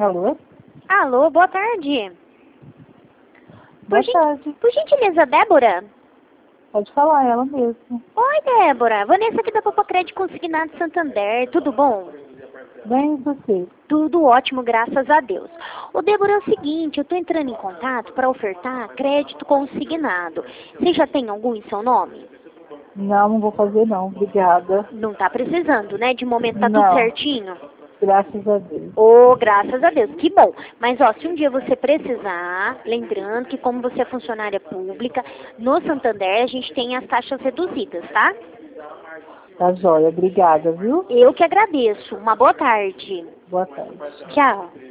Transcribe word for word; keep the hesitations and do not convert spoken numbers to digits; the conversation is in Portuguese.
Alô? Alô, boa tarde. Boa gen- tarde. Por gentileza, Débora? Pode falar, ela mesma. Oi, Débora. Vanessa aqui da Papacred Consignado Santander. Tudo bom? Bem, e você? Tudo ótimo, graças a Deus. Ô, Débora, é o seguinte, eu tô entrando em contato para ofertar crédito consignado. Você já tem algum em seu nome? Não, não vou fazer não, obrigada. Não tá precisando, né? De momento tá tudo Não, certinho? graças a Deus. Ô, graças a Deus, que bom. Mas, ó, se um dia você precisar, lembrando que como você é funcionária pública, no Santander a gente tem as taxas reduzidas, tá? Tá jóia, obrigada, viu? Eu que agradeço. Uma boa tarde. Boa tarde. Tchau.